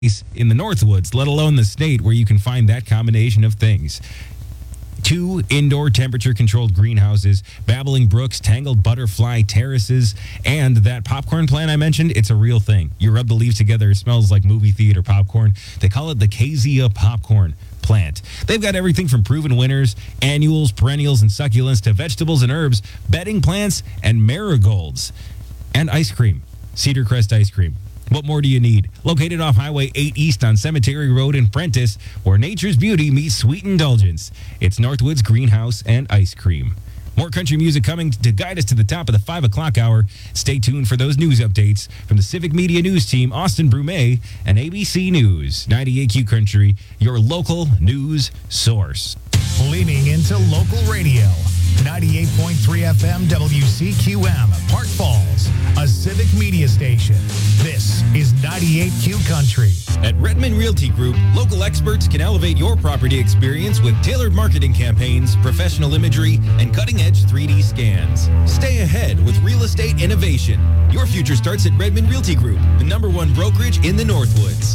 in the Northwoods, let alone the state where you can find that combination of things. 2 indoor temperature-controlled greenhouses, babbling brooks, tangled butterfly terraces, and that popcorn plant I mentioned, it's a real thing. You rub the leaves together, it smells like movie theater popcorn. They call it the Kezia popcorn plant. They've got everything from proven winners, annuals, perennials, and succulents to vegetables and herbs, bedding plants, and marigolds. And ice cream. Cedar Crest ice cream. What more do you need? Located off Highway 8 East on Cemetery Road in Prentice, where nature's beauty meets sweet indulgence. It's Northwoods Greenhouse and Ice Cream. More country music coming to guide us to the top of the 5 o'clock hour. Stay tuned for those news updates from the Civic Media News Team, Austin Brumet, and ABC News. 98Q Country, your local news source. Leaning into local radio. 98.3 FM WCQM, Park Falls, a Civic Media station. This is 98Q Country. At Redmond Realty Group, local experts can elevate your property experience with tailored marketing campaigns, professional imagery, and cutting-edge 3D scans. Stay ahead with real estate innovation. Your future starts at Redmond Realty Group, the #1 brokerage in the Northwoods.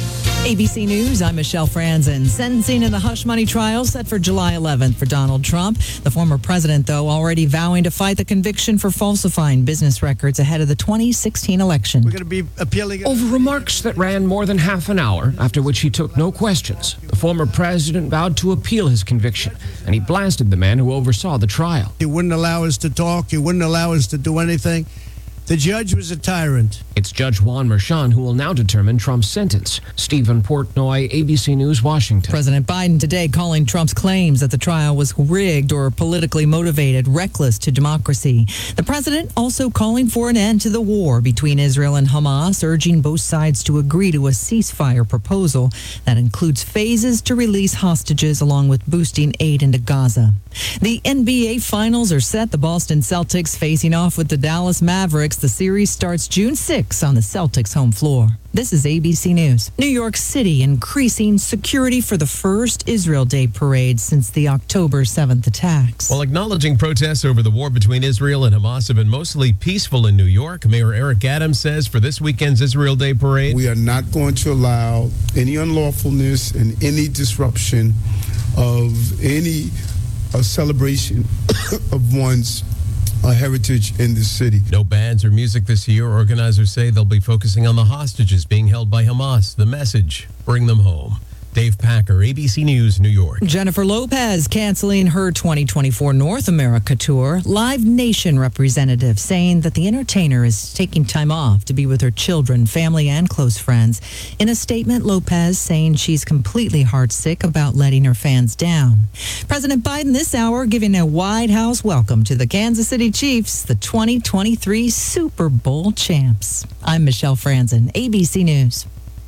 ABC News, I'm Michelle Franzen. Sentencing in the hush money trial set for July 11th for Donald Trump. The former president, though, already vowing to fight the conviction for falsifying business records ahead of the 2016 election. We're going to be appealing over remarks that ran more than half an hour, after which he took no questions. The former president vowed to appeal his conviction, and he blasted the man who oversaw the trial. He wouldn't allow us to talk. He wouldn't allow us to do anything. The judge was a tyrant. It's Judge Juan Merchan who will now determine Trump's sentence. Stephen Portnoy, ABC News, Washington. President Biden today calling Trump's claims that the trial was rigged or politically motivated, reckless to democracy. The president also calling for an end to the war between Israel and Hamas, urging both sides to agree to a ceasefire proposal that includes phases to release hostages along with boosting aid into Gaza. The NBA Finals are set. The Boston Celtics facing off with the Dallas Mavericks. The series starts June 6 on the Celtics' home floor. This is ABC News. New York City increasing security for the first Israel Day parade since the October 7th attacks. While acknowledging protests over the war between Israel and Hamas have been mostly peaceful in New York, Mayor Eric Adams says for this weekend's Israel Day parade, we are not going to allow any unlawfulness and any disruption of any celebration of one's heritage in the city. No bands or music this year. Organizers say they'll be focusing on the hostages being held by Hamas. The message, bring them home. Dave Packer, ABC News, New York. Jennifer Lopez canceling her 2024 North America tour. Live Nation representative saying that the entertainer is taking time off to be with her children, family, and close friends. In a statement, Lopez saying she's completely heartsick about letting her fans down. President Biden this hour giving a White House welcome to the Kansas City Chiefs, the 2023 Super Bowl champs. I'm Michelle Franzen, ABC News.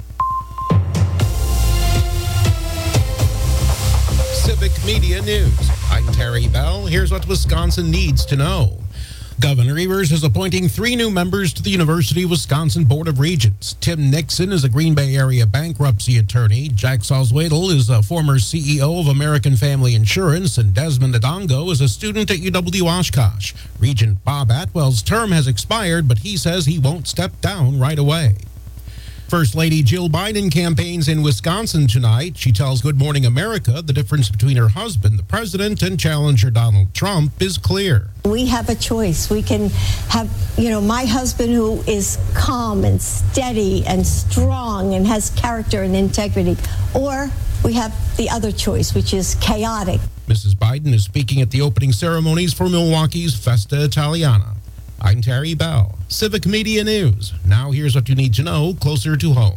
Civic Media News. I'm Terry Bell. Here's what Wisconsin needs to know. Governor Evers is appointing 3 new members to the University of Wisconsin Board of Regents. Tim Nixon is a Green Bay area bankruptcy attorney. Jack Salzwedel is a former CEO of American Family Insurance, and Desmond Adongo is a student at UW-Oshkosh. Regent Bob Atwell's term has expired, but he says he won't step down right away. First Lady Jill Biden campaigns in Wisconsin tonight. She tells Good Morning America the difference between her husband, the president, and challenger Donald Trump is clear. We have a choice. We can have, my husband who is calm and steady and strong and has character and integrity, or we have the other choice, which is chaotic. Mrs. Biden is speaking at the opening ceremonies for Milwaukee's Festa Italiana. I'm Terry Bell, Civic Media News. Now here's what you need to know closer to home.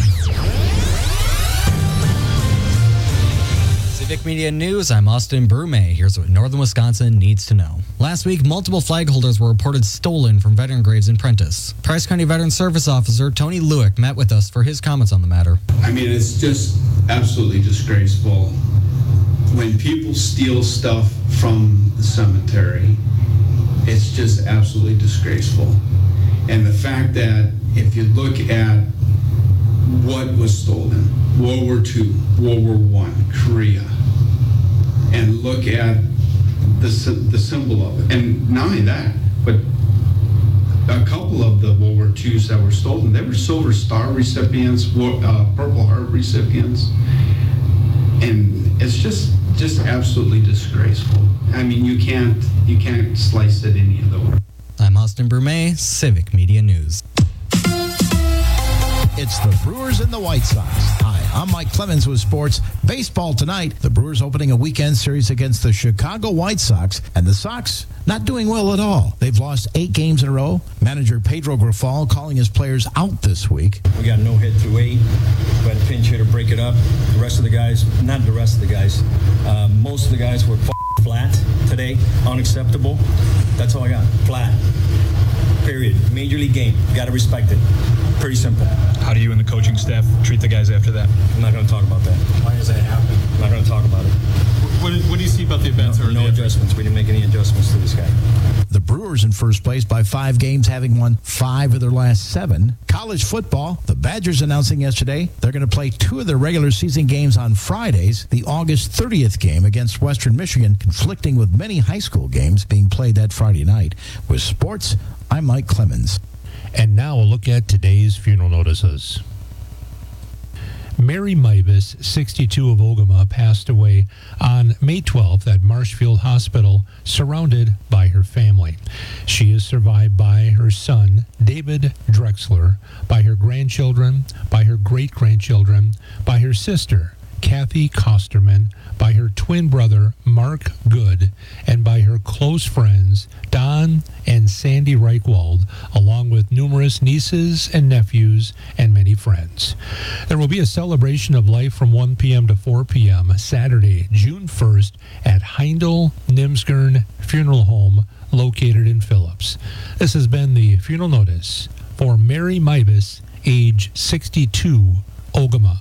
Civic Media News, I'm Austin Brumet. Here's what Northern Wisconsin needs to know. Last week, multiple flag holders were reported stolen from veteran graves in Prentice. Price County Veteran Service Officer Tony Lewick met with us for his comments on the matter. I mean, it's just absolutely disgraceful when people steal stuff from the cemetery. It's just absolutely disgraceful. And the fact that if you look at what was stolen, World War II, World War I, Korea, and look at the symbol of it. And not only that, but a couple of the World War IIs that were stolen, they were Silver Star recipients, Purple Heart recipients, and it's just absolutely disgraceful. I mean, you can't slice it any other way. I'm Austin Brumet, Civic Media News. It's the Brewers and the White Sox. Hi, I'm Mike Clemens with sports. Baseball tonight. The Brewers opening a weekend series against the Chicago White Sox, and the Sox not doing well at all. They've lost 8 games in a row. Manager Pedro Grifol calling his players out this week. We got no hit through 8. We had a pinch hitter break it up. The rest of the guys, not the rest of the guys, most of the guys were flat today. Unacceptable. That's all I got. Flat. Period. Major league game. Got to respect it. Pretty simple. How do you and the coaching staff treat the guys after that? I'm not going to talk about that. Why does that happen? I'm not going to talk about it. What do you see about the events? No adjustments. We didn't make any adjustments to this guy. The Brewers in first place by 5 games, having won 5 of their last 7. College football, the Badgers announcing yesterday they're going to play 2 of their regular season games on Fridays. The August 30th game against Western Michigan, conflicting with many high school games being played that Friday night. With sports, I'm Mike Clemens. And now a look at today's funeral notices. Mary Mybus, 62 of Ogama, passed away on May 12th at Marshfield Hospital, surrounded by her family. She is survived by her son, David Drexler, by her grandchildren, by her great-grandchildren, by her sister, Kathy Kosterman, by her twin brother, Mark Good, and by her close friends, Don and Sandy Reichwald, along with numerous nieces and nephews and many friends. There will be a celebration of life from 1 p.m. to 4 p.m. Saturday, June 1st at Heindel Nimsgern Funeral Home, located in Phillips. This has been the funeral notice for Mary Mybus, age 62, Ogama.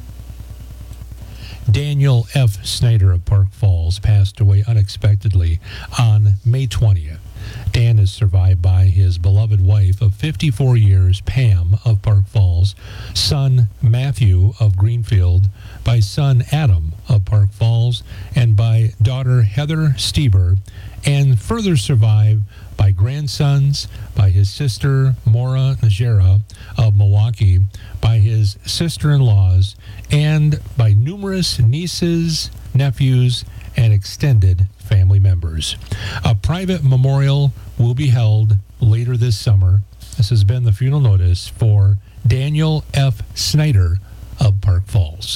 Daniel F. Snyder of Park Falls passed away unexpectedly on May 20th. Dan is survived by his beloved wife of 54 years, Pam of Park Falls, son Matthew of Greenfield, by son Adam of Park Falls, and by daughter Heather Stieber, and further survived by grandsons, by his sister Maura Najera of Milwaukee, by his sister-in-laws, and by numerous nieces, nephews, and extended family members. A private memorial will be held later this summer. This has been the funeral notice for Daniel F. Snyder of Park Falls.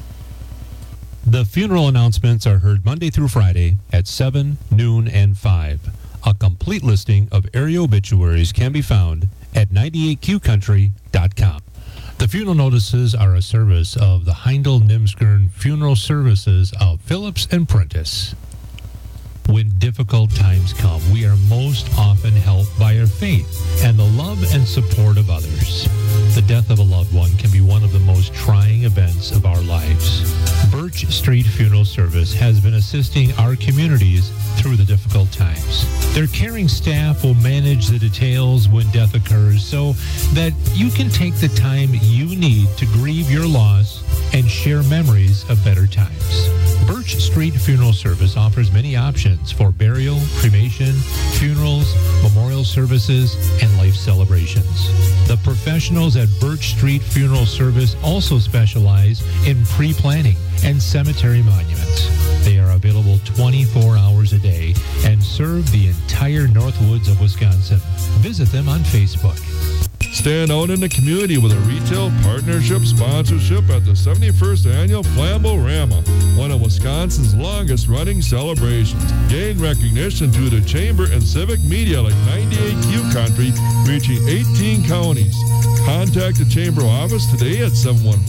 The funeral announcements are heard Monday through Friday at 7, noon, and 5. A complete listing of area obituaries can be found at 98qcountry.com. The funeral notices are a service of the Heindel Nimsgern Funeral Services of Phillips and Prentice. When difficult times come, we are most often helped by our faith and the love and support of others. The death of a loved one can be one of the most trying events of our lives. Birch Street Funeral Service has been assisting our communities through the difficult times. Their caring staff will manage the details when death occurs so that you can take the time you need to grieve your loss and share memories of better times. Birch Street Funeral Service offers many options for burial, cremation, funerals, memorial services, and life celebrations. The professionals at Birch Street Funeral Service also specialize in pre-planning and cemetery monuments. They are available 24 hours a day and serve the entire Northwoods of Wisconsin. Visit them on Facebook. Stand out in the community with a retail partnership sponsorship at the 71st Annual Flambo-Rama, one of Wisconsin's longest-running celebrations. Gain recognition through the Chamber and civic media like 98Q Country, reaching 18 counties. Contact the Chamber office today at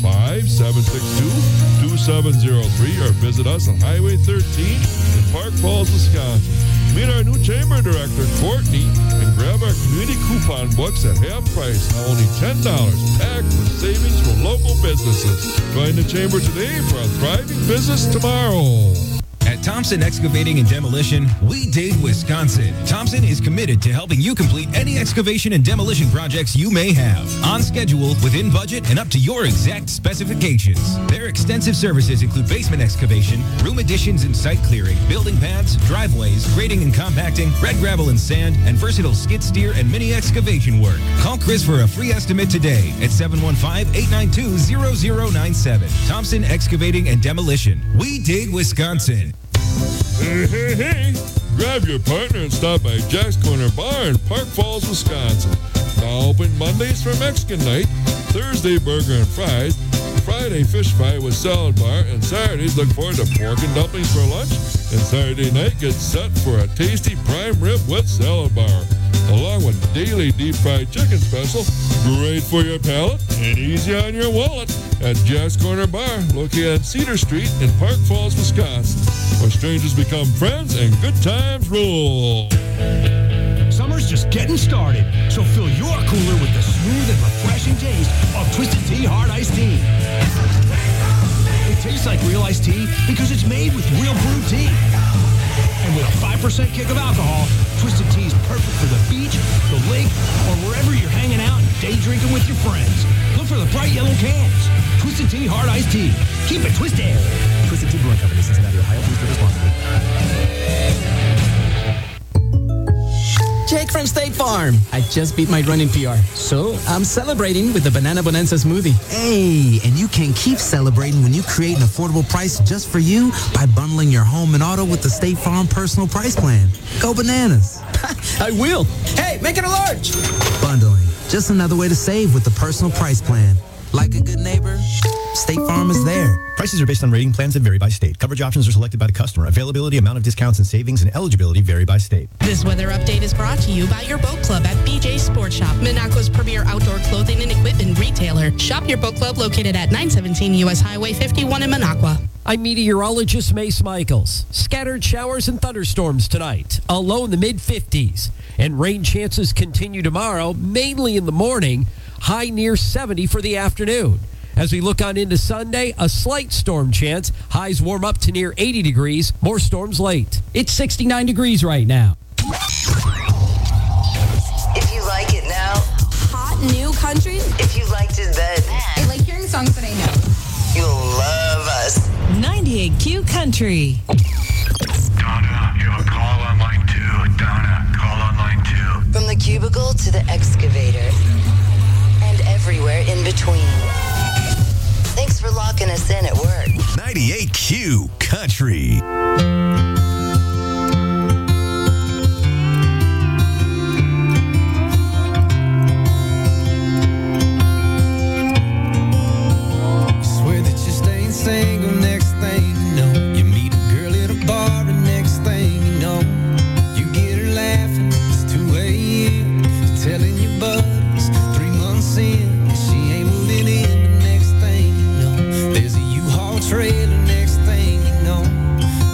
715-762-2703 or visit us on Highway 13 in Park Falls, Wisconsin. Meet our new Chamber Director, Courtney, and grab our community coupon books at half price, now only $10, packed with savings for local businesses. Join the Chamber today for a thriving business tomorrow. At Thompson Excavating and Demolition, we dig Wisconsin. Thompson is committed to helping you complete any excavation and demolition projects you may have. On schedule, within budget, and up to your exact specifications. Their extensive services include basement excavation, room additions and site clearing, building paths, driveways, grading and compacting, red gravel and sand, and versatile skid steer and mini excavation work. Call Chris for a free estimate today at 715-892-0097. Thompson Excavating and Demolition. We dig Wisconsin. Hey. Grab your partner and stop by Jack's Corner Bar in Park Falls, Wisconsin. Now open Mondays for Mexican night, Thursday burger and fries, Friday fish fry with salad bar, and Saturdays look forward to pork and dumplings for lunch, and Saturday night gets set for a tasty prime rib with salad bar, along with daily deep fried chicken special, great for your palate and easy on your wallet at Jack's Corner Bar, located on Cedar Street in Park Falls, Wisconsin, where strangers become friends and good times rule. Summer's just getting started, so fill your cooler with the smooth and refreshing taste of Twisted Tea Hard Iced Tea. It tastes like real iced tea because it's made with real brewed tea. And with a 5% kick of alcohol, Twisted Tea is perfect for the beach, the lake, or wherever you're hanging out and day drinking with your friends. Look for the bright yellow cans. Twisted Tea Hard Iced Tea. Keep it twisted. Twisted Tea Brewing Company, Cincinnati, Ohio. Please drink responsibly. Jake from State Farm. I just beat my running PR, so I'm celebrating with the Banana Bonanza smoothie. Hey, and you can keep celebrating when you create an affordable price just for you by bundling your home and auto with the State Farm Personal Price Plan. Go bananas. I will. Hey, make it a large. Bundling. Just another way to save with the Personal Price Plan. Like a good neighbor, State Farm is there. Prices are based on rating plans that vary by state. Coverage options are selected by the customer. Availability, amount of discounts and savings, and eligibility vary by state. This weather update is brought to you by your boat club at BJ Sports Shop, Minocqua's premier outdoor clothing and equipment retailer. Shop your boat club located at 917 U.S. Highway 51 in Minocqua. I'm meteorologist Mace Michaels. Scattered showers and thunderstorms tonight, a low in the mid-50s. And rain chances continue tomorrow, mainly in the morning, high near 70 for the afternoon. As we look on into Sunday, a slight storm chance. Highs warm up to near 80 degrees. More storms late. It's 69 degrees right now. If you like it now. Hot new country. If you liked it then. I like hearing songs that I know. You'll love us. 98Q Country. Donna, you have a call on line 2. Donna, call on line 2. From the cubicle to the excavator. And everywhere in between. Thanks for locking us in at work. 98Q Country. Swear that you staying single, next thing you know. You meet a girl at a bar, and next thing you know, you get her laughing. It's 2 a.m. telling your buddies 3 months in, she ain't moving in. Trailer, next thing you know,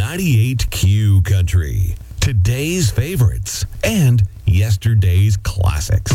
98Q Country. Today's favorites and yesterday's classics.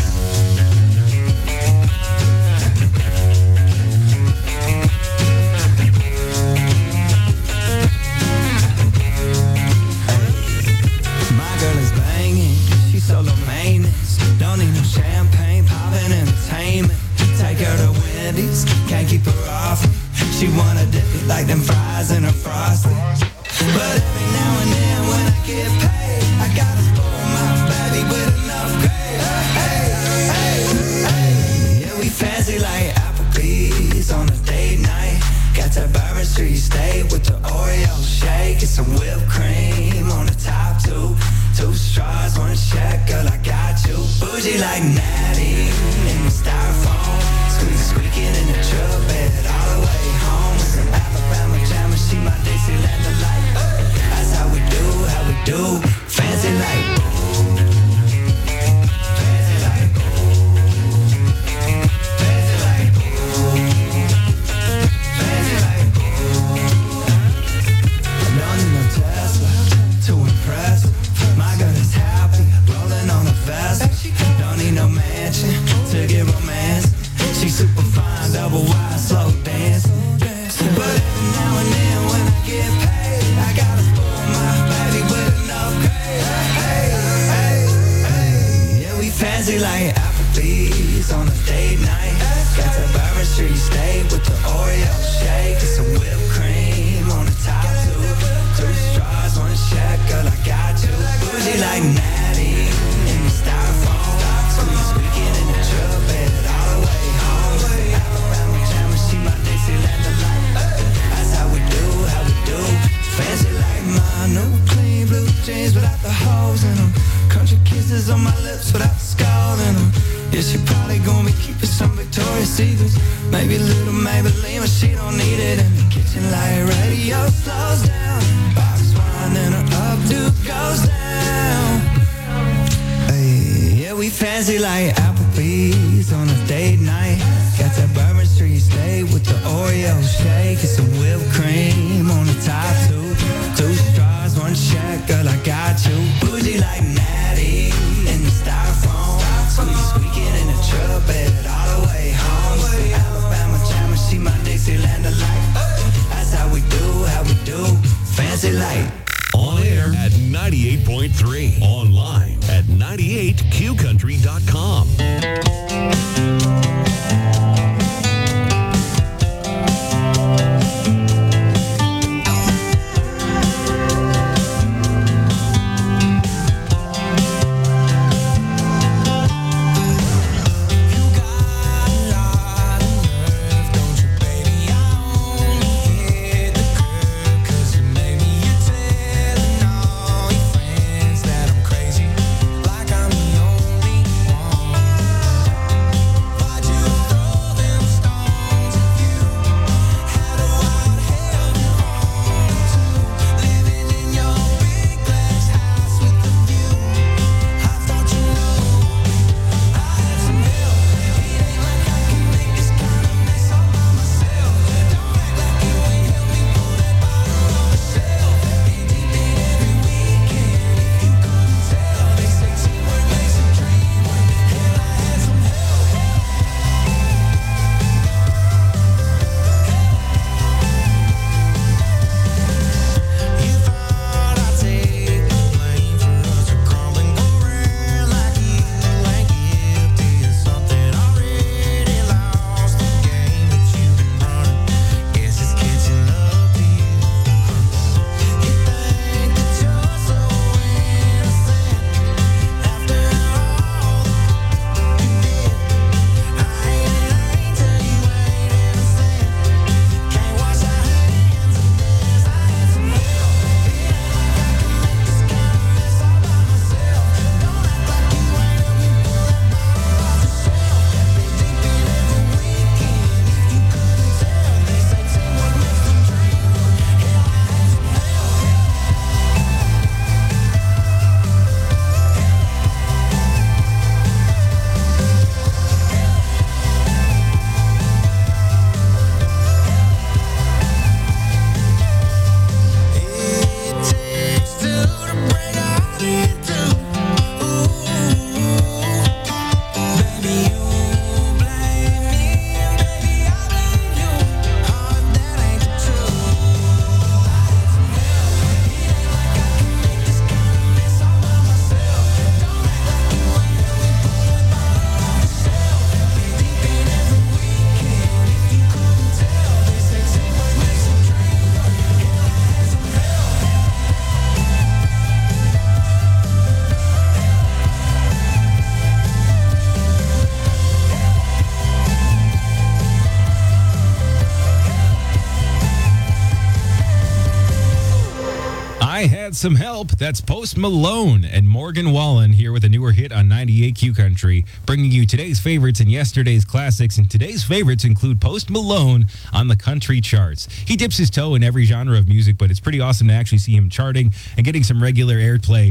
My girl is banging, she's solo maintenance. Don't need no champagne, poppin' entertainment. Take her to Wendy's, can't keep her off me. She wanna dip it like them fries in her frosty. But every now and then when I get paid, I gotta spoil my baby with enough gravy. Hey, hey, hey. Yeah, we fancy like Applebee's on a date night. Got that Bourbon Street steak with the Oreo shake and some whipped cream on the top two. Two straws, one check, girl, I got you. Bougie like Natty in the styrofoam. Squeaking in the truck bed all the way home. With some Alabama jam and she my Dixieland delight. That's how we do, fancy like. Fancy like. Fancy like. Fancy like. I don't need no Tesla to impress her. My girl is happy, rolling on a Vespa. Don't need no mansion to get romance. She's super fine, double wide, slow dancing. But every now and then when I get paid, I gotta spoil my baby with enough gravy. Hey, hey, hey. Yeah, we fancy like Applebee's on a date night. Got the Bourbon Street steak with the Oreo shake and some whipped cream on the top two. Two straws, one check, girl, I got you. Bougie like Natty in the styrofoam. Squeaking in the truck bed all the way home. Alabama jam and she my Dixieland delight. That's how we do, fancy like my new clean blue jeans without the holes in them. Country kisses on my lips without the skull in them. Yeah, she probably gonna be keeping some Victoria's Secrets. Maybe a little Maybelline, but she don't need it. In the kitchen like radio slows down. Box wine and her updo goes down. Hey, yeah, we fancy like Applebee's on a date night. Got that Bourbon Street steak with the Oreo shake and some whipped cream on the top two. Two straws, one check, girl, I got you. Bougie like Natty in the styrofoam. Squeaking in the truck bed all the way home. Alabama jam and she my Dixieland delight. That's how we do, fancy like. On air at 98.3. Online at 98qcountry.com. Like I'm the only one. had some help. That's Post Malone and Morgan Wallen here with a newer hit on 98Q Country, bringing you today's favorites and yesterday's classics. And today's favorites include Post Malone on the country charts. He dips his toe in every genre of music, but it's pretty awesome to actually see him charting and getting some regular airplay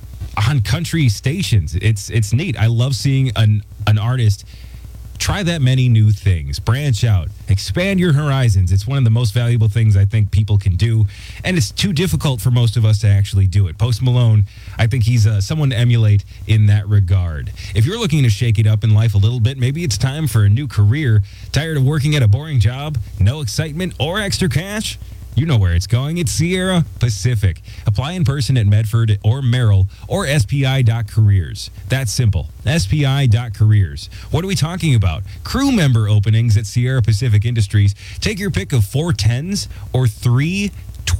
on country stations. It's neat. I love seeing an artist try that many new things, branch out, expand your horizons. It's one of the most valuable things I think people can do, and it's too difficult for most of us to actually do it. Post Malone, I think he's someone to emulate in that regard. If you're looking to shake it up in life a little bit, maybe it's time for a new career. Tired of working at a boring job, no excitement or extra cash? You know where it's going. It's Sierra Pacific. Apply in person at Medford or Merrill or SPI.careers. That's simple. SPI.careers. What are we talking about? Crew member openings at Sierra Pacific Industries. Take your pick of 4 10s or 3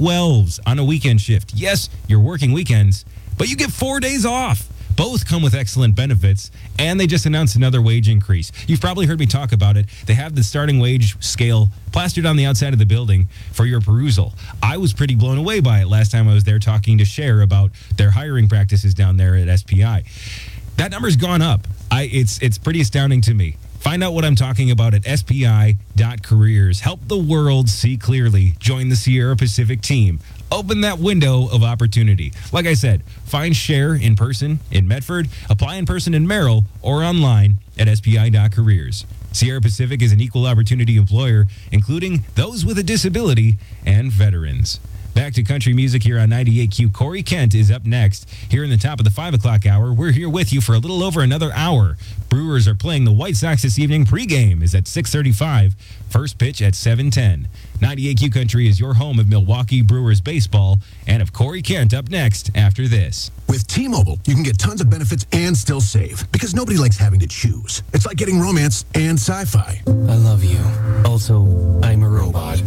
12s on a weekend shift. Yes, you're working weekends, but you get 4 days off. Both come with excellent benefits, and they just announced another wage increase. You've probably heard me talk about it. They have the starting wage scale plastered on the outside of the building for your perusal. I was pretty blown away by it last time I was there talking to Cher about their hiring practices down there at SPI. That number's gone up. It's pretty astounding to me. Find out what I'm talking about at SPI.careers. Help the world see clearly. Join the Sierra Pacific team. Open that window of opportunity. Like I said, find Cher in person in Medford, apply in person in Merrill, or online at SPI.careers. Sierra Pacific is an equal opportunity employer, including those with a disability and veterans. Back to country music here on 98Q. Corey Kent is up next. Here in the top of the 5 o'clock hour, we're here with you for a little over another hour. Brewers are playing the White Sox this evening. Pre-game is at 6:35. First pitch at 7:10. 98Q Country is your home of Milwaukee Brewers baseball. And of Corey Kent up next after this. With T-Mobile, you can get tons of benefits and still save. Because nobody likes having to choose. It's like getting romance and sci-fi. I love you. Also, I'm a robot.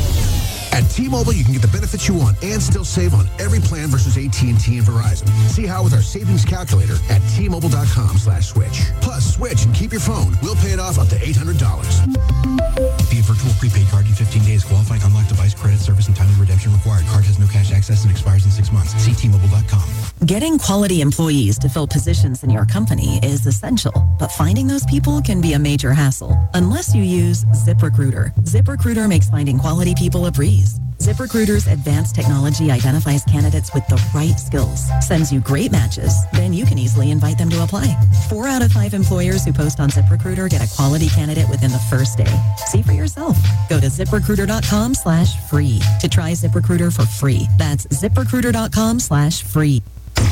At T-Mobile, you can get the benefits you want and still save on every plan versus AT&T and Verizon. See how with our savings calculator at T-Mobile.com/switch. Plus, switch and keep your phone. We'll pay it off up to $800. Via virtual prepaid card in 15 days. Qualifying unlocked device credit service and timely redemption required. Card has no cash access and expires in 6 months. See T-Mobile.com. Getting quality employees to fill positions in your company is essential, but finding those people can be a major hassle unless you use ZipRecruiter. ZipRecruiter makes finding quality people a breeze. ZipRecruiter's advanced technology identifies candidates with the right skills, sends you great matches, then you can easily invite them to apply. 4 out of 5 employers who post on ZipRecruiter get a quality candidate within the first day. See for yourself. Go to ZipRecruiter.com/free to try ZipRecruiter for free. That's ZipRecruiter.com/free.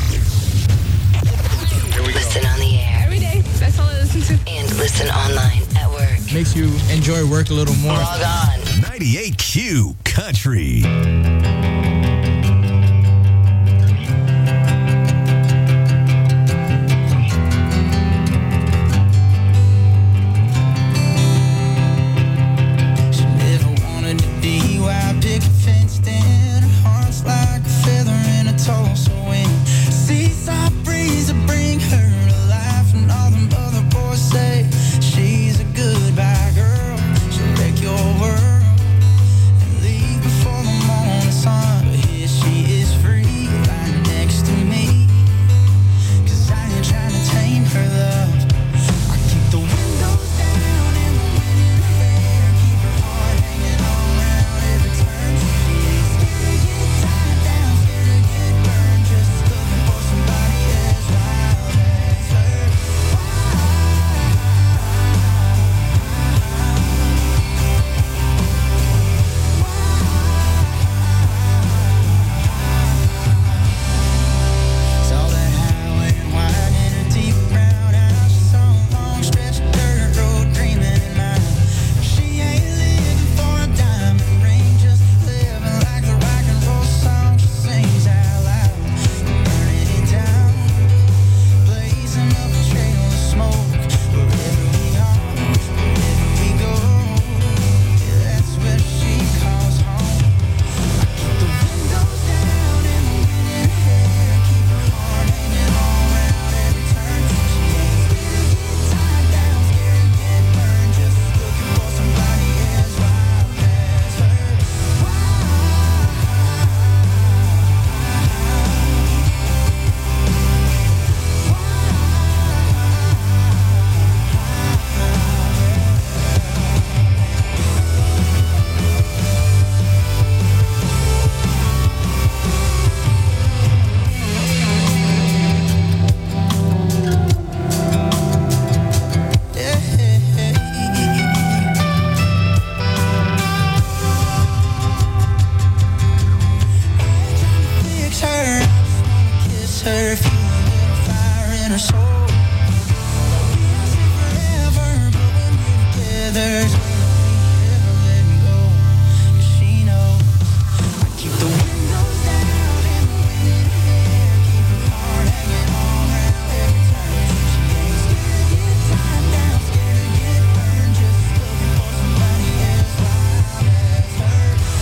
Listen on the air. Every day. That's all I listen to. And listen online at work. Makes you enjoy work a little more. Log on. 98Q Country. Your world and leave before the morning sun. her, feel a little fire in her soul. Forever, but when we're together, it's gonna never let me go. 'Cause she knows I keep the windows down and the wind in her hair, keep her heart hanging all around every turn. She ain't scared to get tied down, scared to get burned, just looking for somebody as wild as her.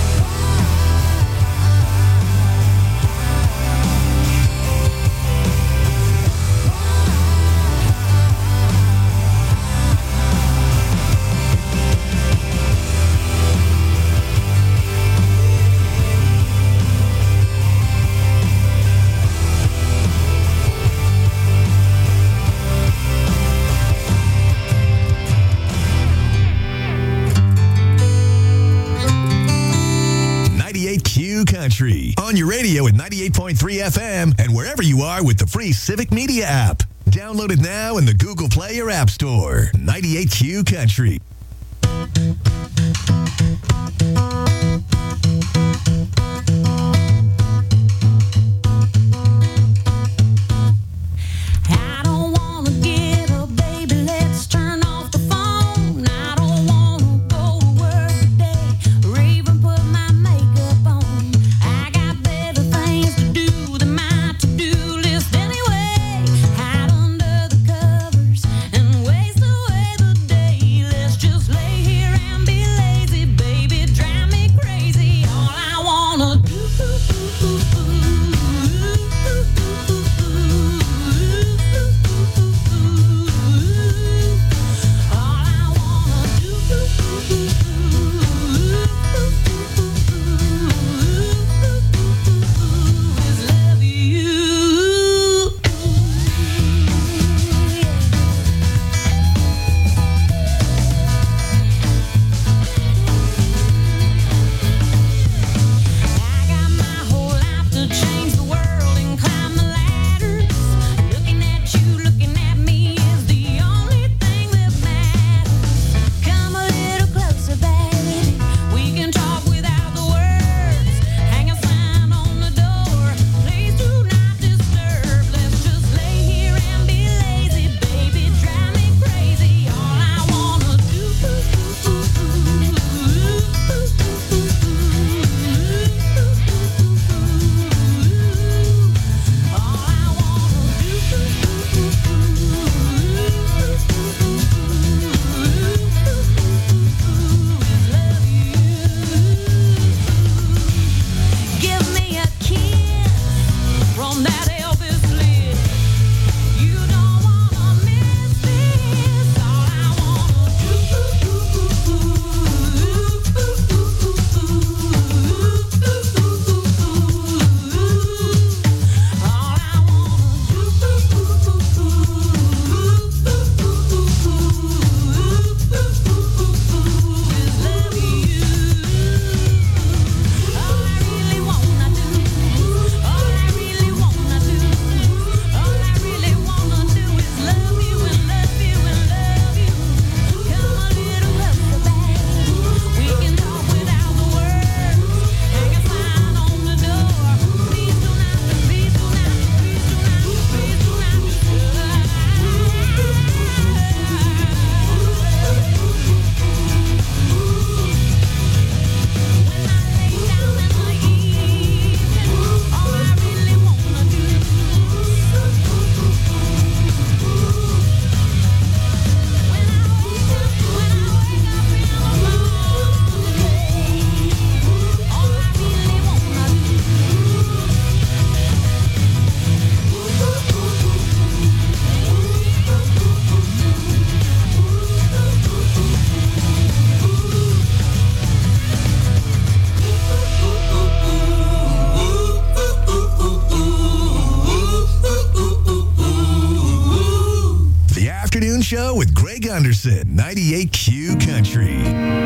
Q Country on your radio at 98.3 FM and wherever you are with the free Civic Media app. Download it now in the Google Play or App Store. 98Q Country. I don't wanna get up, baby, let's turn off the phone. I don't wanna go to work today or even put my makeup on. I got better things to do than my to-do list anyway. Hide under the covers and waste away the day. Let's just lay here and be lazy, baby, drive me crazy. All I wanna do change the world and climb the ladders. Looking at you, looking at me is the only thing that matters. Come a little closer, baby. We can talk without the words. Hang a sign on the door. Please do not disturb. Let's just lay here and be lazy, baby. Drive me crazy. All I wanna do. Give me a kiss from that Elvis lips. You don't wanna miss this. All I wanna The Afternoon Show with Greg Anderson, 98Q Country.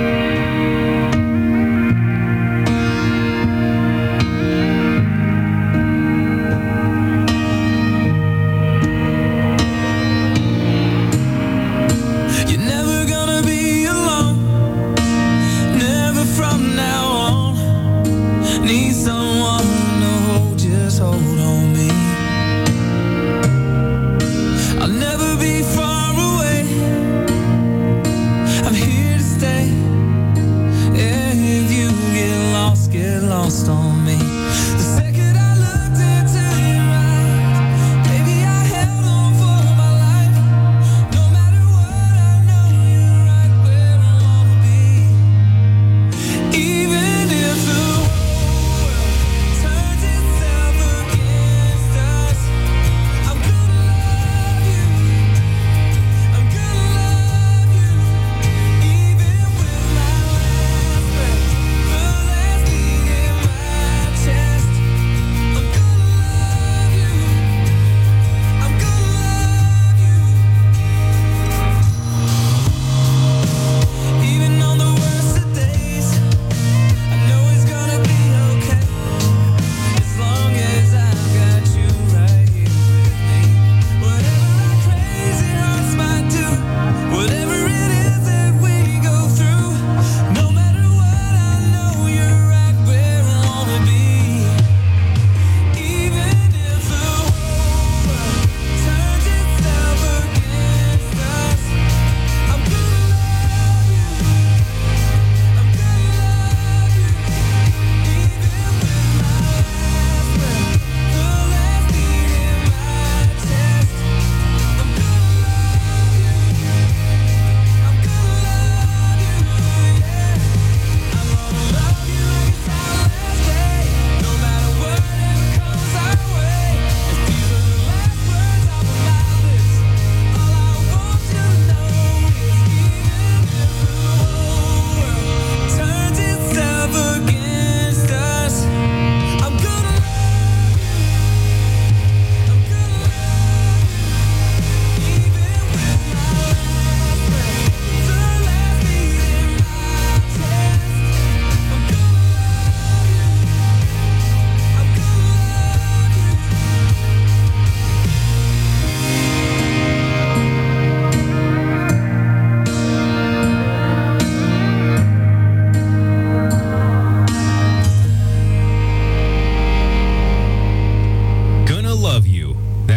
You're never gonna be alone, never from now on. Need someone to hold, just hold on me.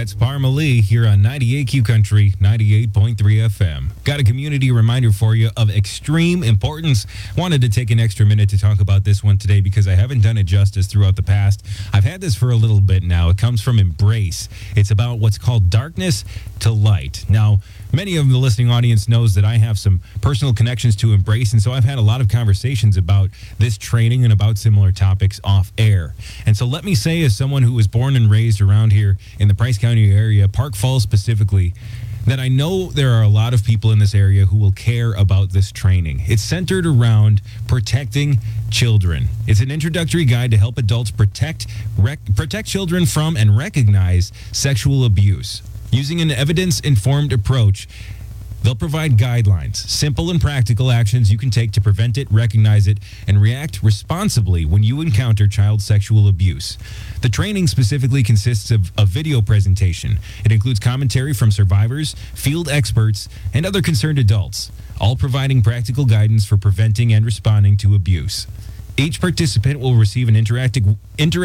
That's Parma Lee here on 98Q Country, 98.3 FM. Got a community reminder for you of extreme importance. Wanted to take an extra minute to talk about this one today because I haven't done it justice throughout the past. I've had this for a little bit now. It comes from Embrace. It's about what's called darkness to light. Now, many of the listening audience knows that I have some personal connections to Embrace, and so I've had a lot of conversations about this training and about similar topics off air. And so let me say, as someone who was born and raised around here in the Price County area, Park Falls specifically, that I know there are a lot of people in this area who will care about this training. It's centered around protecting children. It's an introductory guide to help adults protect children from and recognize sexual abuse. Using an evidence-informed approach, they'll provide guidelines, simple and practical actions you can take to prevent it, recognize it, and react responsibly when you encounter child sexual abuse. The training specifically consists of a video presentation. It includes commentary from survivors, field experts, and other concerned adults, all providing practical guidance for preventing and responding to abuse. Each participant will receive an interactive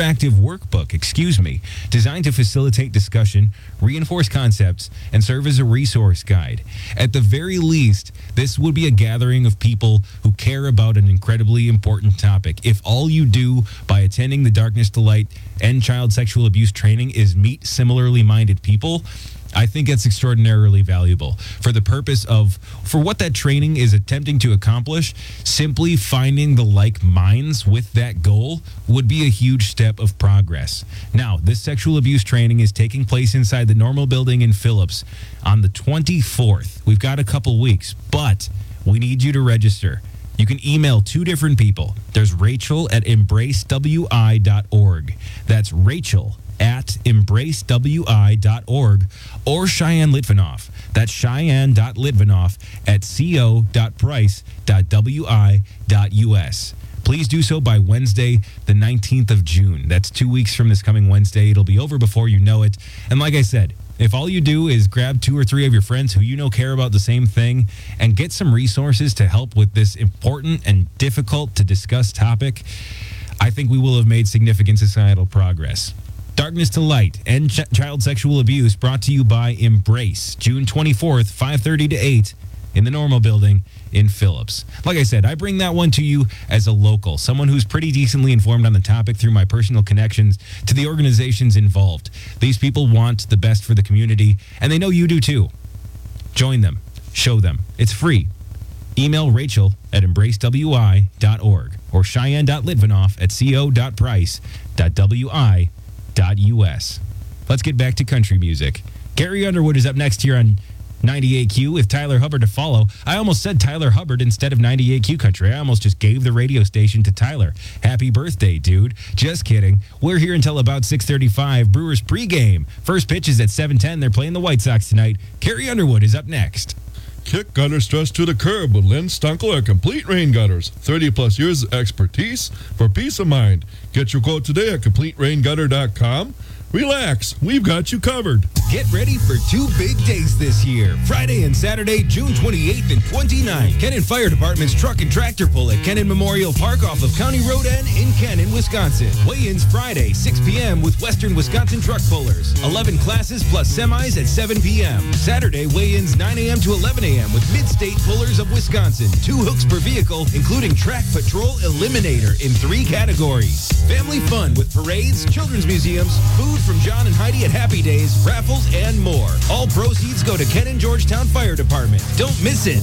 workbook, designed to facilitate discussion, reinforce concepts, and serve as a resource guide. At the very least, this would be a gathering of people who care about an incredibly important topic. If all you do by attending the Darkness to Light End Child Sexual Abuse training is meet similarly minded people, I think it's extraordinarily valuable. For what that training is attempting to accomplish, simply finding the like minds with that goal would be a huge step of progress. Now, this sexual abuse training is taking place inside the Normal Building in Phillips on the 24th. We've got a couple weeks, but we need you to register. You can email two different people. There's Rachel at embracewi.org. That's Rachel at embracewi.org, or Cheyenne Litvinoff. That's Cheyenne.Litvinoff at co.price.wi.us. Please do so by Wednesday, the 19th of June. That's 2 weeks from this coming Wednesday. It'll be over before you know it. And like I said, if all you do is grab 2 or 3 of your friends who you know care about the same thing and get some resources to help with this important and difficult to discuss topic, I think we will have made significant societal progress. Darkness to Light, End Child Sexual Abuse, brought to you by Embrace, June 24th, 5:30 to 8 in the Normal Building in Phillips. Like I said, I bring that one to you as a local, someone who's pretty decently informed on the topic through my personal connections to the organizations involved. These people want the best for the community, and they know you do too. Join them. Show them. It's free. Email Rachel at embracewi.org or Cheyenne.Litvinoff at co.price.wi.us. Let's get back to country music. Carrie Underwood is up next here on 98Q with Tyler Hubbard to follow. I almost said Tyler Hubbard instead of 98Q Country. I almost just gave the radio station to Tyler. Happy birthday, dude. Just kidding. We're here until about 6:35. Brewers pregame. First pitch is at 7:10. They're playing the White Sox tonight. Carrie Underwood is up next. Kick gutter stress to the curb with Lynn Stunkel at Complete Rain Gutters. 30-plus years of expertise for peace of mind. Get your quote today at CompleteRainGutter.com. Relax, we've got you covered. Get ready for 2 big days this year. Friday and Saturday, June 28th and 29th. Kennon Fire Department's truck and tractor pull at Kennon Memorial Park off of County Road N in Kennon, Wisconsin. Weigh-ins Friday, 6 p.m. with Western Wisconsin truck pullers. 11 classes plus semis at 7 p.m. Saturday, weigh-ins 9 a.m. to 11 a.m. with Mid-State Pullers of Wisconsin. 2 hooks per vehicle, including Track Patrol Eliminator in 3 categories. Family fun with parades, children's museums, food from John and Heidi at Happy Days, raffles, and more. All proceeds go to Kennon Georgetown Fire Department. Don't miss it.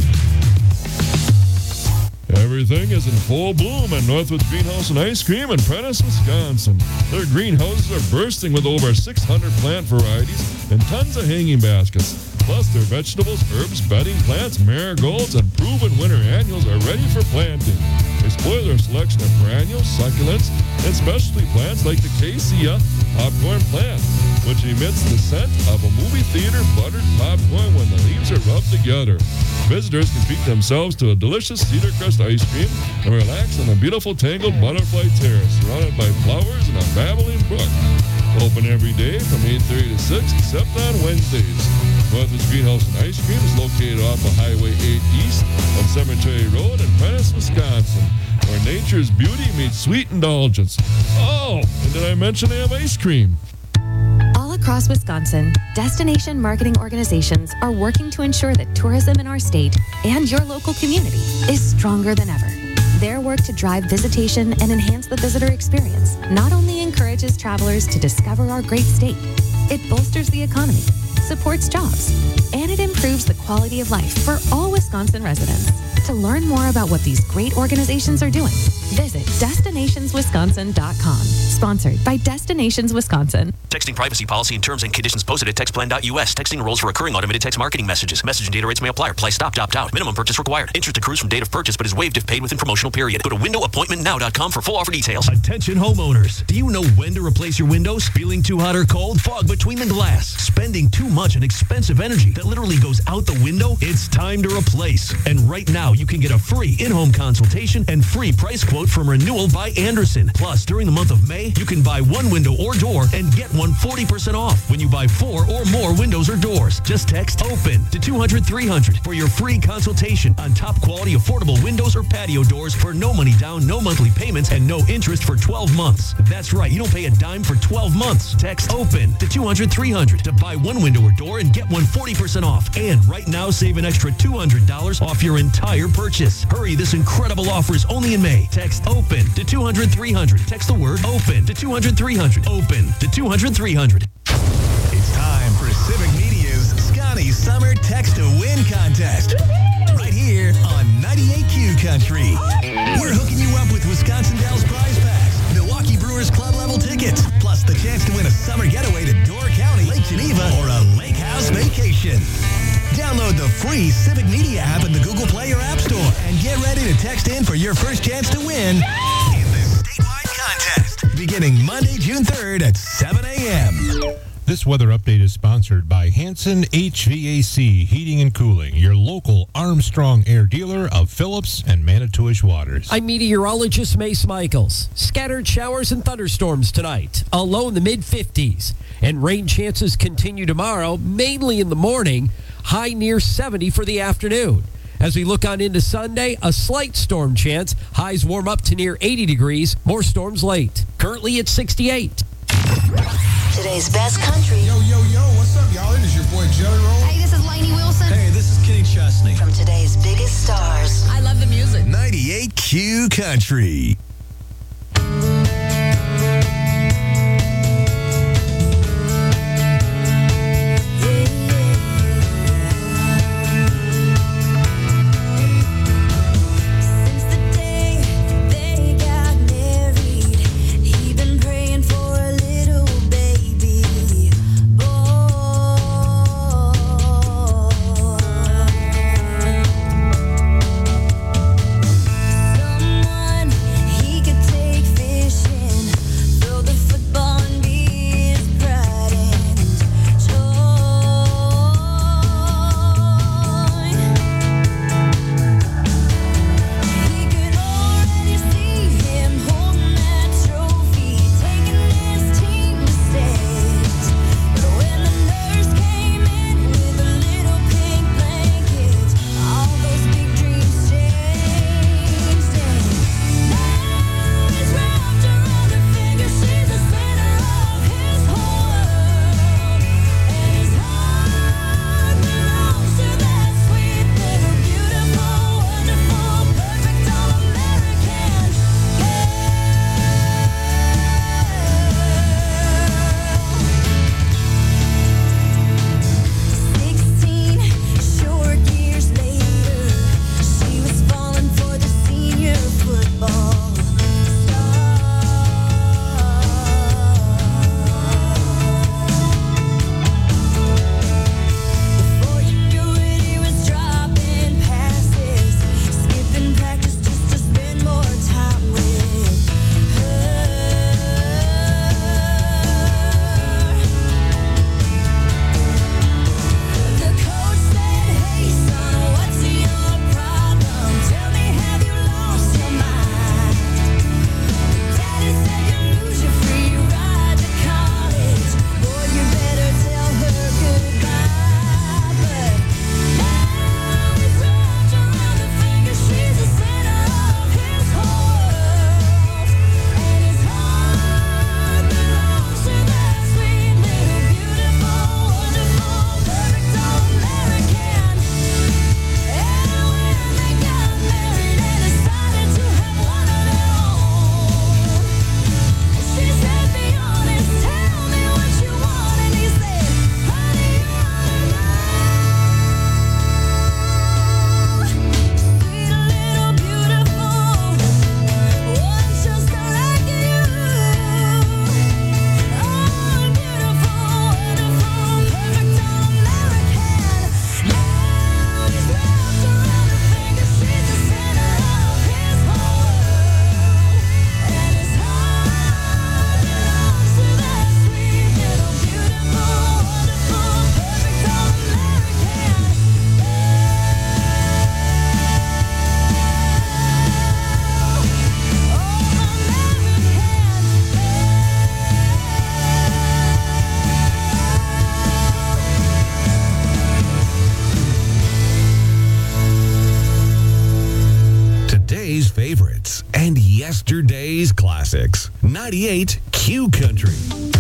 Everything is in full bloom at Northwoods Greenhouse and Ice Cream in Prentice, Wisconsin. Their greenhouses are bursting with over 600 plant varieties and tons of hanging baskets. Plus, their vegetables, herbs, bedding plants, marigolds, and proven winter annuals are ready for planting. They spoil their selection of perennials, succulents, and specialty plants like the Cassia popcorn plant, which emits the scent of a movie theater buttered popcorn when the leaves are rubbed together. Visitors can treat themselves to a delicious cedar crust ice cream and relax on a beautiful tangled butterfly terrace surrounded by flowers and a babbling brook. Open every day from 8:30 to 6, except on Wednesdays. Northwoods Greenhouse and Ice Cream is located off of Highway 8 East on Cemetery Road in Prentice, Wisconsin, where nature's beauty meets sweet indulgence. Oh, and did I mention they have ice cream? All across Across Wisconsin, destination marketing organizations are working to ensure that tourism in our state and your local community is stronger than ever. Their work to drive visitation and enhance the visitor experience not only encourages travelers to discover our great state, it bolsters the economy, supports jobs, and it improves the quality of life for all Wisconsin residents. To learn more about what these great organizations are doing, visit destinationswisconsin.com. Sponsored by Destinations Wisconsin. Texting privacy policy and terms and conditions posted at textplan.us. Texting enrolls for recurring automated text marketing messages. Message and data rates may apply. Reply stop, opt out. Minimum purchase required. Interest accrues from date of purchase but is waived if paid within promotional period. Go to windowappointmentnow.com for full offer details. Attention homeowners. Do you know when to replace your windows? Feeling too hot or cold? Fog between the glass? Spending too much on expensive energy that literally goes out the window? It's time to replace. And right now you can get a free in-home consultation and free price quote from Renewal by Andersen. Plus, during the month of May, you can buy one window or door and get one 40% off when you buy 4 or more windows or doors. Just text OPEN to 200-300 for your free consultation on top quality affordable windows or patio doors for no money down, no monthly payments, and no interest for 12 months. That's right, you don't pay a dime for 12 months. Text OPEN to 200-300 to buy one window or door and get one 40% off. And right now, save an extra $200 off your entire purchase. Hurry, this incredible offer is only in May. Text OPEN to 200-300. Text the word OPEN to 200-300. OPEN to 200-300. It's time for Civic Media's Scotty Summer Text to Win contest. Right here on 98Q Country. We're hooking you up with Wisconsin Dells prize packs, Milwaukee Brewers club level tickets, plus the chance to win a summer getaway to Door County, Lake Geneva, or a lake house vacation. Download the free Civic Media app in the Google Play or App Store and get ready to text in for your first chance to win in the statewide contest beginning Monday, June 3rd at 7 a.m. This weather update is sponsored by Hanson HVAC Heating and Cooling, your local Armstrong Air dealer of Phillips and Manitowish Waters. I'm meteorologist Mace Michaels. Scattered showers and thunderstorms tonight, a low in the mid-50s. And rain chances continue tomorrow, mainly in the morning, high near 70 for the afternoon. As we look on into Sunday, a slight storm chance. Highs warm up to near 80 degrees. More storms late. Currently at 68. Today's best country. Yo, what's up, y'all? It is your boy Jelly Roll. Hey, this is Lainey Wilson. Hey, this is Kenny Chesney. From today's biggest stars. I love the music. 98Q Country. Someone Yesterday's classics. 98 Q Country.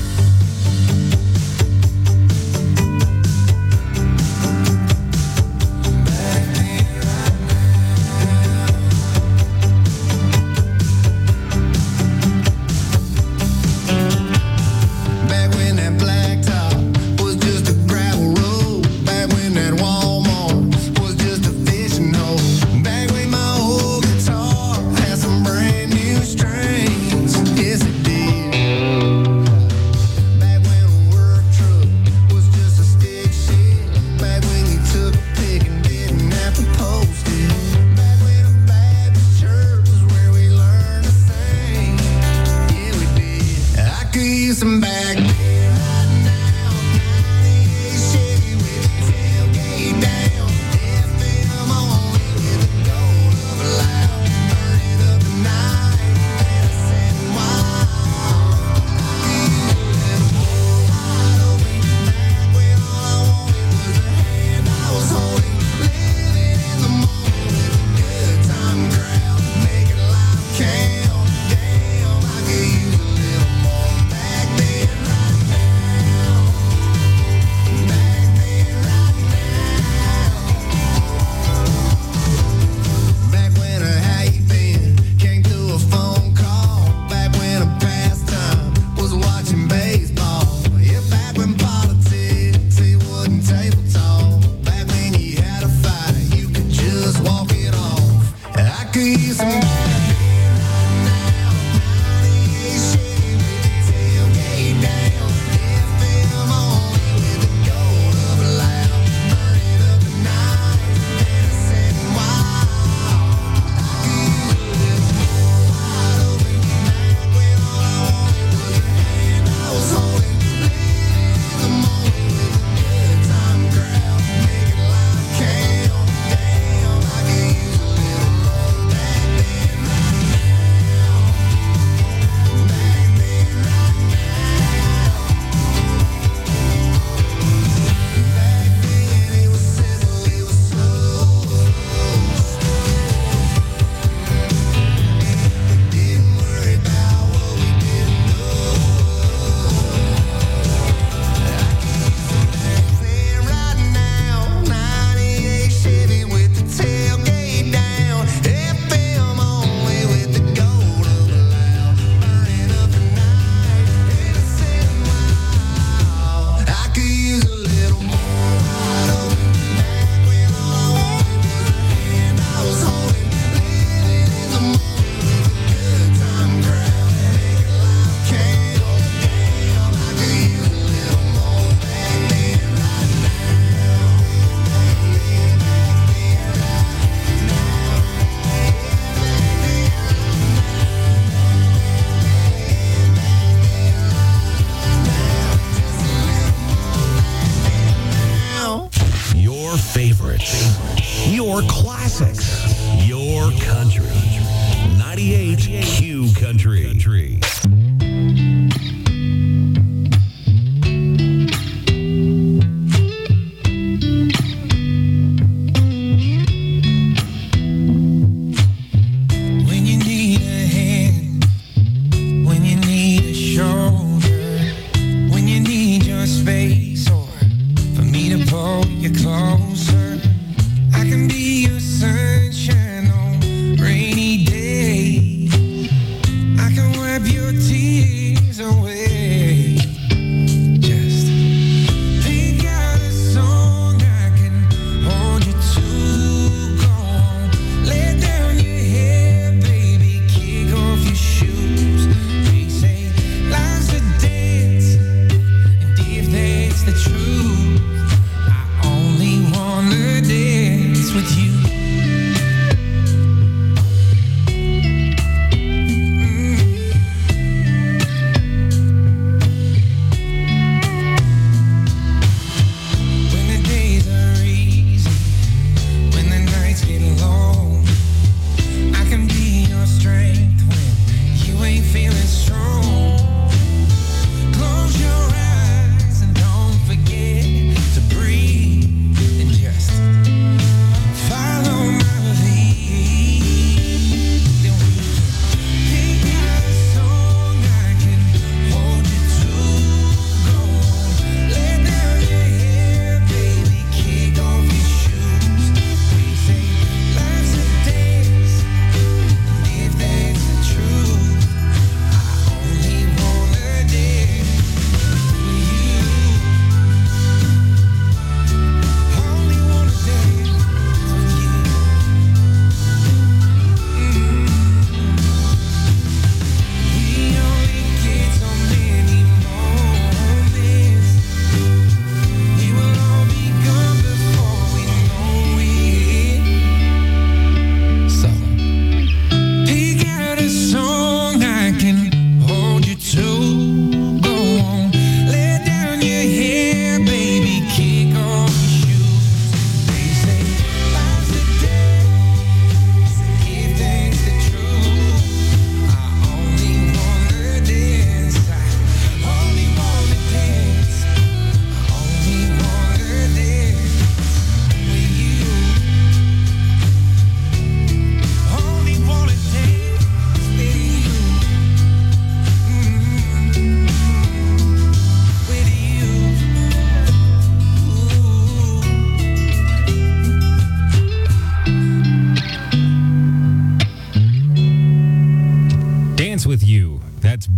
Back when that blacktop was just a gravel road. Back when that Walmart was just a fishing hole. Back when my old guitar had some brand new strings. Yes, it did. Back when a work truck was just a stick shift. Back when you took a pic and didn't have to post it. Back when a Baptist church was where we learned to sing. Yeah, we did. I could use some back. Your classics. Your country. 98 Q Country. When you need a hand, when you need a shoulder, when you need your space, or for me to pull you closer, I can be your sunshine on rainy days. I can wipe your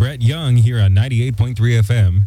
Brett Young here on 98.3 FM,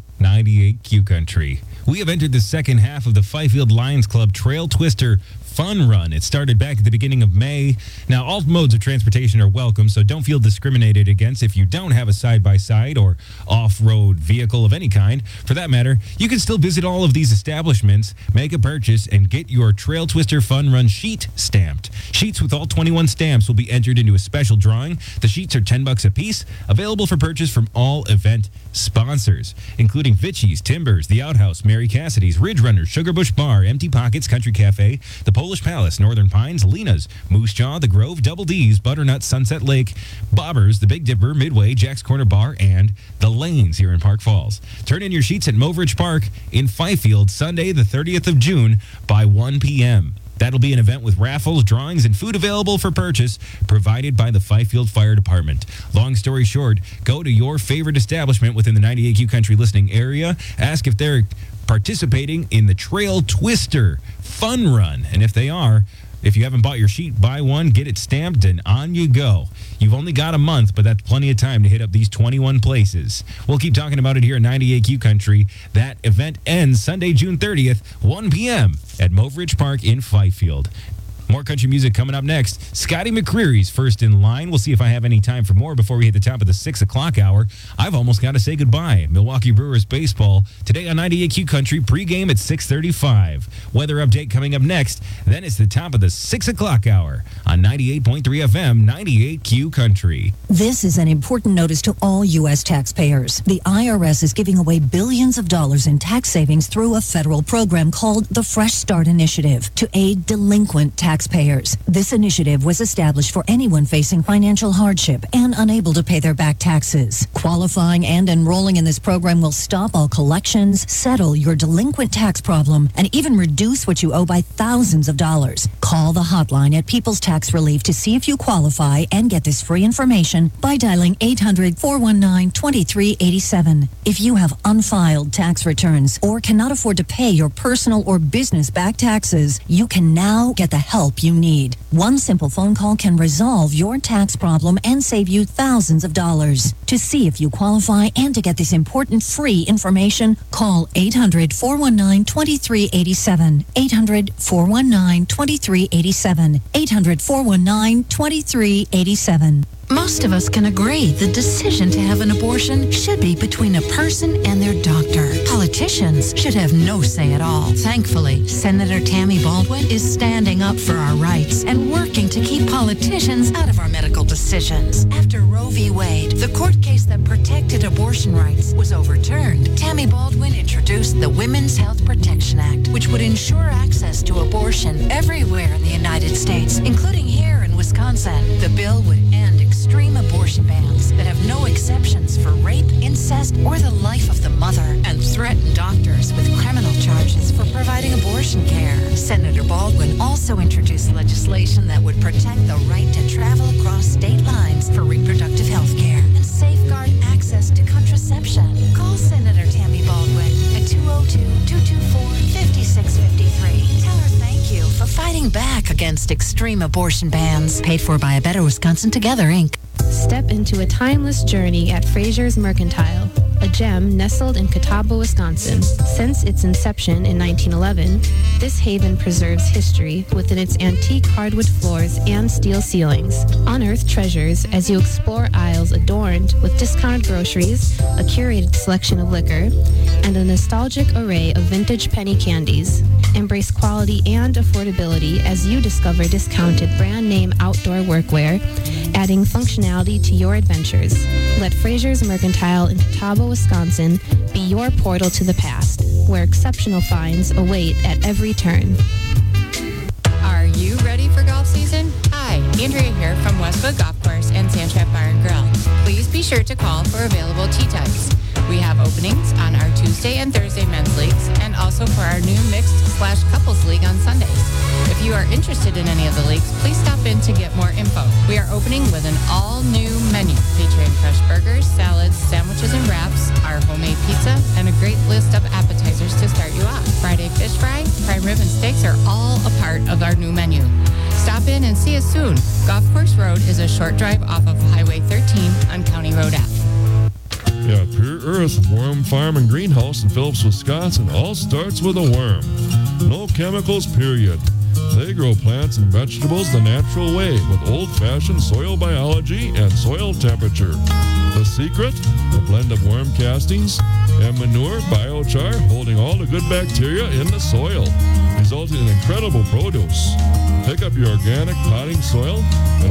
98Q Country. We have entered the second half of the Fifield Lions Club Trail Twister Fun Run. It started back at the beginning of May. Now, all modes of transportation are welcome, so don't feel discriminated against if you don't have a side-by-side or off-road vehicle of any kind. For that matter, you can still visit all of these establishments, make a purchase, and get your Trail Twister Fun Run sheet stamped. Sheets with all 21 stamps will be entered into a special drawing. The sheets are $10 a piece, available for purchase from all event sponsors, including Vitchie's, Timbers, The Outhouse, Mary Cassidy's, Ridge Runner, Sugar Bush Bar, Empty Pockets, Country Cafe, The Polish Palace, Northern Pines, Lena's, Moose Jaw, The Grove, Double D's, Butternut, Sunset Lake, Bobbers, The Big Dipper, Midway, Jack's Corner Bar, and The Lanes here in Park Falls. Turn in your sheets at Moveridge Park in Fifield, Sunday, the 30th of June by 1 p.m. That'll be an event with raffles, drawings, and food available for purchase, provided by the Fifield Fire Department. Long story short, go to your favorite establishment within the 98Q Country listening area, ask if they're participating in the Trail Twister Fun Run, and if they are, if you haven't bought your sheet, buy one, get it stamped, and on you go. You've only got a month, but that's plenty of time to hit up these 21 places. We'll keep talking about it here at 98Q Country. That event ends Sunday, June 30th, 1 p.m. at Moveridge Park in Fifield. More country music coming up next. Scotty McCreery's first in line. We'll see if I have any time for more before we hit the top of the 6 o'clock hour. I've almost got to say goodbye. Milwaukee Brewers baseball today on 98Q Country, pregame at 6:35. Weather update coming up next. Then it's the top of the 6 o'clock hour on 98.3 FM, 98Q Country. This is an important notice to all U.S. taxpayers. The IRS is giving away billions of dollars in tax savings through a federal program called the Fresh Start Initiative to aid delinquent taxpayers. This initiative was established for anyone facing financial hardship and unable to pay their back taxes. Qualifying and enrolling in this program will stop all collections, settle your delinquent tax problem, and even reduce what you owe by thousands of dollars. Call the hotline at People's Tax Relief to see if you qualify and get this free information by dialing 800-419-2387. If you have unfiled tax returns or cannot afford to pay your personal or business back taxes, you can now get the help you need. One simple phone call can resolve your tax problem and save you thousands of dollars. To see if you qualify and to get this important free information, call 800-419-2387. 800-419-2387. 800-419-2387. Most of us can agree the decision to have an abortion should be between a person and their doctor. Politicians should have no say at all. Thankfully, Senator Tammy Baldwin is standing up for our rights and working to keep politicians out of our medical decisions. After Roe v. Wade, the court case that protected abortion rights, was overturned, Tammy Baldwin introduced the Women's Health Protection Act, which would ensure access to abortion everywhere in the United States, including here in Wisconsin. The bill would end extreme abortion bans that have no exceptions for rape, incest, or the life of the mother, and threaten doctors with criminal charges for providing abortion care. Senator Baldwin also introduced legislation that would protect the right to travel across state lines for reproductive health care and safeguard access to contraception. Call Senator Tammy Baldwin at 202-224-5653. Tell her thank you for fighting back against extreme abortion bans. Paid for by A Better Wisconsin Together, Inc. Step into a timeless journey at Fraser's Mercantile, a gem nestled in Catawba, Wisconsin. Since its inception in 1911, this haven preserves history within its antique hardwood floors and steel ceilings. Unearth treasures as you explore aisles adorned with discounted groceries, a curated selection of liquor, and a nostalgic array of vintage penny candies. Embrace quality and affordability as you discover discounted brand name outdoor workwear, adding functionality to your adventures. Let Fraser's Mercantile in Catawba, Wisconsin be your portal to the past, where exceptional finds await at every turn. Are you ready for golf season? Hi, Andrea here from Westwood Golf Course and Sandtrap Bar and Grill. Please be sure to call for available tee times. We have openings on our Tuesday and Thursday men's leagues and also for our new mixed/couples league on Sundays. If you are interested in any of the leagues, please stop in to get more info. We are opening with an all-new menu featuring fresh burgers, salads, sandwiches and wraps, our homemade pizza, and a great list of appetizers to start you off. Friday fish fry, prime rib, and steaks are all a part of our new menu. Stop in and see us soon. Golf Course Road is a short drive off of Highway 13 on County Road Ave. Yeah, Pure Earth Worm Farm and Greenhouse in Phillips, Wisconsin all starts with a worm. No chemicals, period. They grow plants and vegetables the natural way with old-fashioned soil biology and soil temperature. The secret? A blend of worm castings and manure biochar holding all the good bacteria in the soil, resulting in incredible produce. Pick up your organic potting soil and